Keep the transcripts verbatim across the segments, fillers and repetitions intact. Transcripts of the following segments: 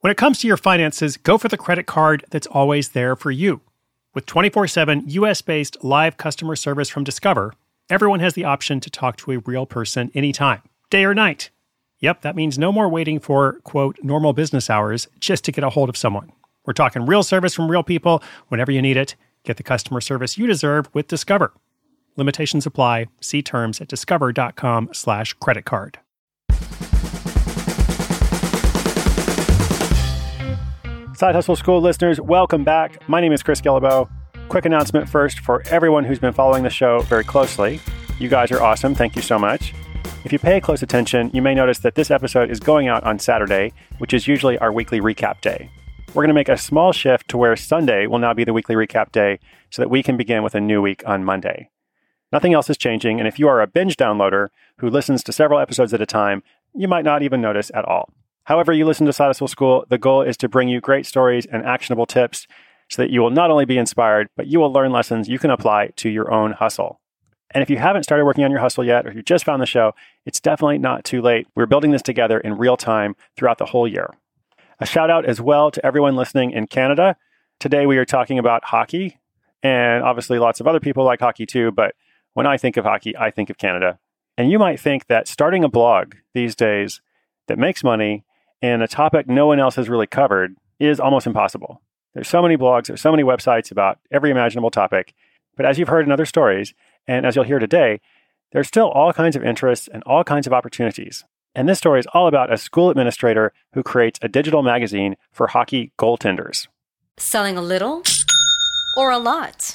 When it comes to your finances, go for the credit card that's always there for you. With twenty-four seven U S-based live customer service from Discover, everyone has the option to talk to a real person anytime, day or night. Yep, that means no more waiting for, quote, normal business hours just to get a hold of someone. We're talking real service from real people whenever you need it. Get the customer service you deserve with Discover. Limitations apply. See terms at discover.com slash credit card. Side Hustle School listeners, welcome back. My name is Chris Guillebeau. Quick announcement first for everyone who's been following the show very closely. You guys are awesome. Thank you so much. If you pay close attention, you may notice that this episode is going out on Saturday, which is usually our weekly recap day. We're going to make a small shift to where Sunday will now be the weekly recap day so that we can begin with a new week on Monday. Nothing else is changing, and if you are a binge downloader who listens to several episodes at a time, you might not even notice at all. However you listen to Side Hustle School, the goal is to bring you great stories and actionable tips so that you will not only be inspired, but you will learn lessons you can apply to your own hustle. And if you haven't started working on your hustle yet, or you just found the show, it's definitely not too late. We're building this together in real time throughout the whole year. A shout out as well to everyone listening in Canada. Today we are talking about hockey, and obviously lots of other people like hockey too, but when I think of hockey, I think of Canada. And you might think that starting a blog these days that makes money and a topic no one else has really covered is almost impossible. There's so many blogs, there's so many websites about every imaginable topic. But as you've heard in other stories, and as you'll hear today, there's still all kinds of interests and all kinds of opportunities. And this story is all about a school administrator who creates a digital magazine for hockey goaltenders. Selling a little or a lot?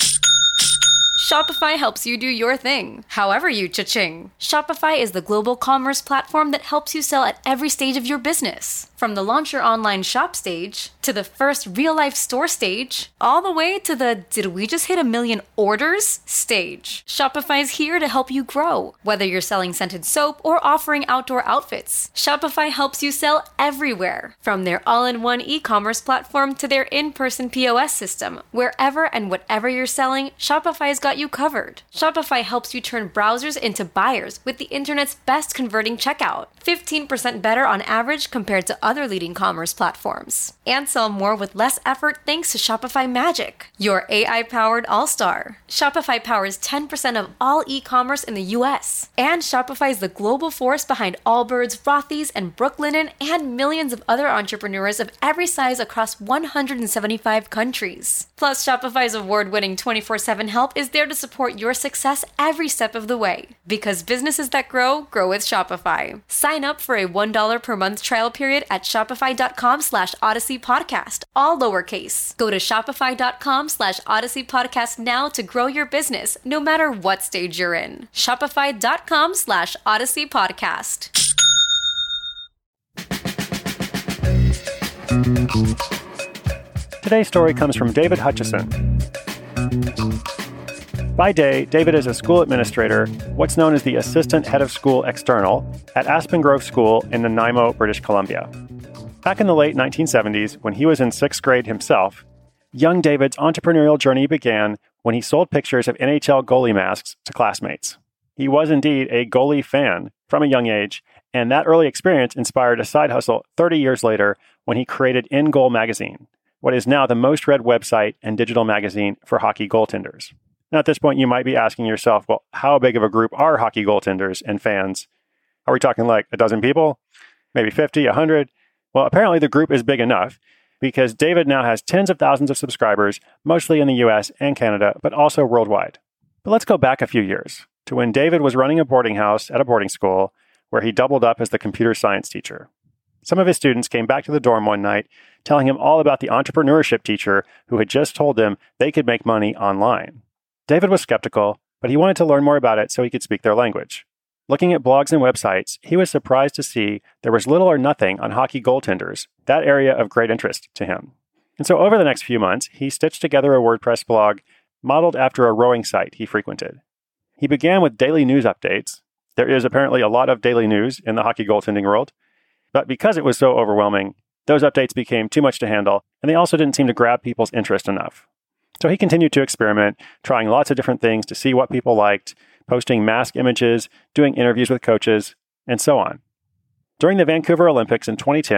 Shopify helps you do your thing, however you cha-ching. Shopify is the global commerce platform that helps you sell at every stage of your business. From the launch your online shop stage, to the first real-life store stage, all the way to the did we just hit a million orders stage. Shopify is here to help you grow. Whether you're selling scented soap or offering outdoor outfits, Shopify helps you sell everywhere. From their all-in-one e-commerce platform to their in-person P O S system, wherever and whatever you're selling, Shopify's got you covered. Shopify helps you turn browsers into buyers with the internet's best converting checkout. fifteen percent better on average compared to other leading commerce platforms. And sell more with less effort thanks to Shopify Magic, your A I-powered all-star. Shopify powers ten percent of all e-commerce in the U S. And Shopify is the global force behind Allbirds, Rothy's, and Brooklinen, and millions of other entrepreneurs of every size across one hundred seventy-five countries. Plus, Shopify's award-winning twenty-four seven help is there to support your success every step of the way. Because businesses that grow, grow with Shopify. Sign up for a one dollar per month trial period at shopify.com slash Odyssey Podcast, all lowercase. Go to shopify.com slash Odyssey Podcast now to grow your business, no matter what stage you're in. Shopify.com slash Odyssey Podcast. Today's story comes from David Hutchison. By day, David is a school administrator, what's known as the Assistant Head of School External, at Aspen Grove School in Nanaimo, British Columbia. Back in the late nineteen seventies, when he was in sixth grade himself, young David's entrepreneurial journey began when he sold pictures of N H L goalie masks to classmates. He was indeed a goalie fan from a young age, and that early experience inspired a side hustle thirty years later when he created In Goal Magazine, what is now the most read website and digital magazine for hockey goaltenders. Now, at this point, you might be asking yourself, well, how big of a group are hockey goaltenders and fans? Are we talking like a dozen people? Maybe fifty, one hundred? Well, apparently the group is big enough because David now has tens of thousands of subscribers, mostly in the U S and Canada, but also worldwide. But let's go back a few years to when David was running a boarding house at a boarding school where he doubled up as the computer science teacher. Some of his students came back to the dorm one night telling him all about the entrepreneurship teacher who had just told them they could make money online. David was skeptical, but he wanted to learn more about it so he could speak their language. Looking at blogs and websites, he was surprised to see there was little or nothing on hockey goaltenders, that area of great interest to him. And so over the next few months, he stitched together a WordPress blog modeled after a rowing site he frequented. He began with daily news updates. There is apparently a lot of daily news in the hockey goaltending world, but because it was so overwhelming, those updates became too much to handle, and they also didn't seem to grab people's interest enough. So he continued to experiment, trying lots of different things to see what people liked, posting mask images, doing interviews with coaches, and so on. During the Vancouver Olympics in twenty ten,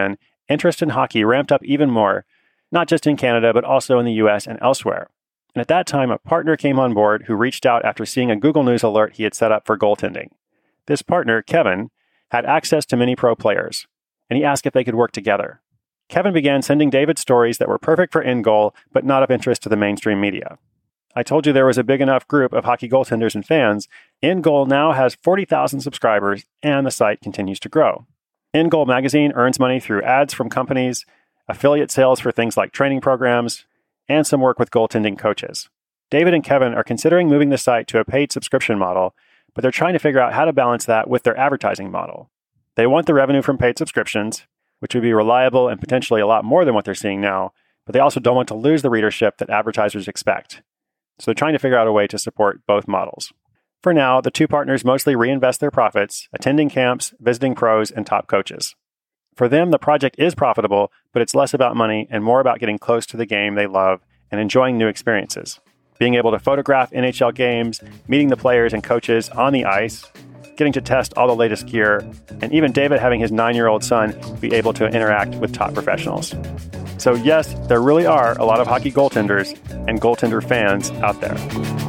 interest in hockey ramped up even more, not just in Canada, but also in the U S and elsewhere. And at that time, a partner came on board who reached out after seeing a Google News alert he had set up for goaltending. This partner, Kevin, had access to many pro players, and he asked if they could work together. Kevin began sending David stories that were perfect for InGoal, but not of interest to the mainstream media. I told you there was a big enough group of hockey goaltenders and fans. InGoal now has forty thousand subscribers, and the site continues to grow. InGoal magazine earns money through ads from companies, affiliate sales for things like training programs, and some work with goaltending coaches. David and Kevin are considering moving the site to a paid subscription model, but they're trying to figure out how to balance that with their advertising model. They want the revenue from paid subscriptions, which would be reliable and potentially a lot more than what they're seeing now, but they also don't want to lose the readership that advertisers expect. So they're trying to figure out a way to support both models. For now, the two partners mostly reinvest their profits, attending camps, visiting pros, and top coaches. For them, the project is profitable, but it's less about money and more about getting close to the game they love and enjoying new experiences. Being able to photograph N H L games, meeting the players and coaches on the ice, getting to test all the latest gear, and even David having his nine-year-old son be able to interact with top professionals. So yes, there really are a lot of hockey goaltenders and goaltender fans out there.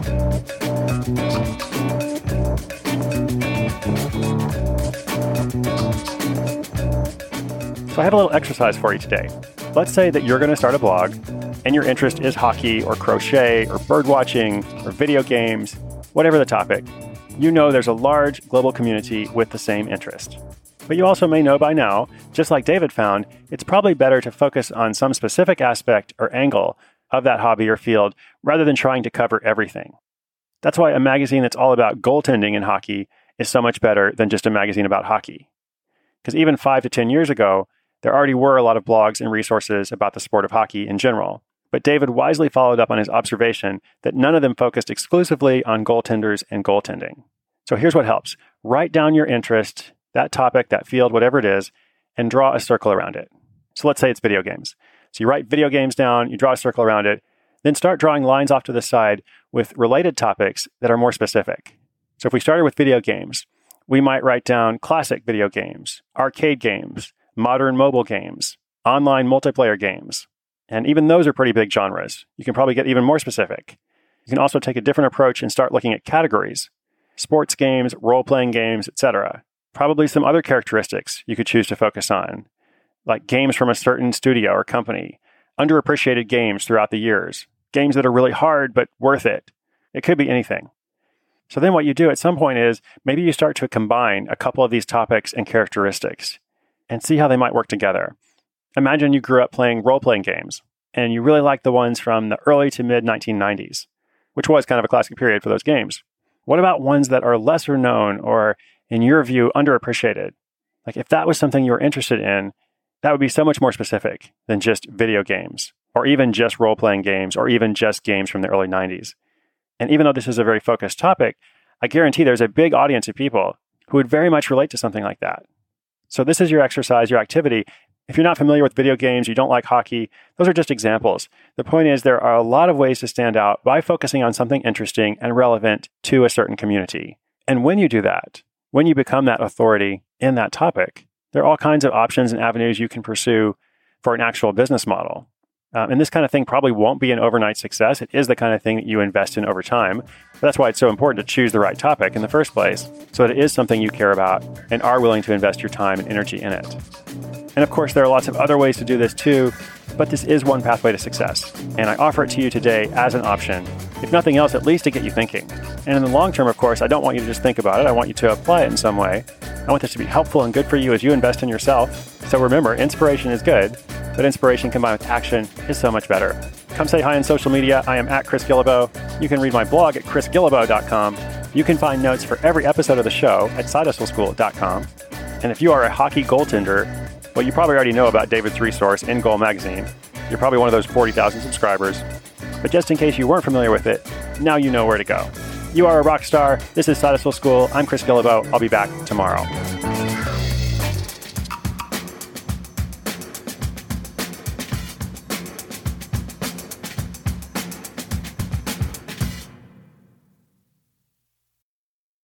So I have a little exercise for you today. Let's say that you're going to start a blog and your interest is hockey or crochet or bird watching or video games, whatever the topic. You know there's a large global community with the same interest. But you also may know by now, just like David found, it's probably better to focus on some specific aspect or angle of that hobby or field rather than trying to cover everything. That's why a magazine that's all about goaltending in hockey is so much better than just a magazine about hockey. Because even five to ten years ago, there already were a lot of blogs and resources about the sport of hockey in general. But David wisely followed up on his observation that none of them focused exclusively on goaltenders and goaltending. So here's what helps. Write down your interest, that topic, that field, whatever it is, and draw a circle around it. So let's say it's video games. So you write video games down, you draw a circle around it, then start drawing lines off to the side with related topics that are more specific. So if we started with video games, we might write down classic video games, arcade games, modern mobile games, online multiplayer games. And even those are pretty big genres. You can probably get even more specific. You can also take a different approach and start looking at categories. Sports games, role-playing games, et cetera. Probably some other characteristics you could choose to focus on, like games from a certain studio or company, underappreciated games throughout the years, games that are really hard but worth it. It could be anything. So then what you do at some point is maybe you start to combine a couple of these topics and characteristics and see how they might work together. Imagine you grew up playing role-playing games, and you really liked the ones from the early to mid nineteen nineties, which was kind of a classic period for those games. What about ones that are lesser known or, in your view, underappreciated? Like if that was something you were interested in, that would be so much more specific than just video games, or even just role-playing games, or even just games from the early nineties. And even though this is a very focused topic, I guarantee there's a big audience of people who would very much relate to something like that. So this is your exercise, your activity. If you're not familiar with video games, you don't like hockey, those are just examples. The point is there are a lot of ways to stand out by focusing on something interesting and relevant to a certain community. And when you do that, when you become that authority in that topic, there are all kinds of options and avenues you can pursue for an actual business model. Um, and this kind of thing probably won't be an overnight success. It is the kind of thing that you invest in over time. But that's why it's so important to choose the right topic in the first place, so that it is something you care about and are willing to invest your time and energy in it. And of course, there are lots of other ways to do this too, but this is one pathway to success. And I offer it to you today as an option, if nothing else, at least to get you thinking. And in the long term, of course, I don't want you to just think about it. I want you to apply it in some way. I want this to be helpful and good for you as you invest in yourself. So remember, inspiration is good, but inspiration combined with action is so much better. Come say hi on social media. I am at Chris Guillebeau. You can read my blog at chris guillebeau dot com. You can find notes for every episode of the show at side hustle school dot com. And if you are a hockey goaltender, well, you probably already know about David's resource, InGoal Magazine. You're probably one of those forty thousand subscribers. But just in case you weren't familiar with it, now you know where to go. You are a rock star. This is Side Hustle School. I'm Chris Guillebeau. I'll be back tomorrow.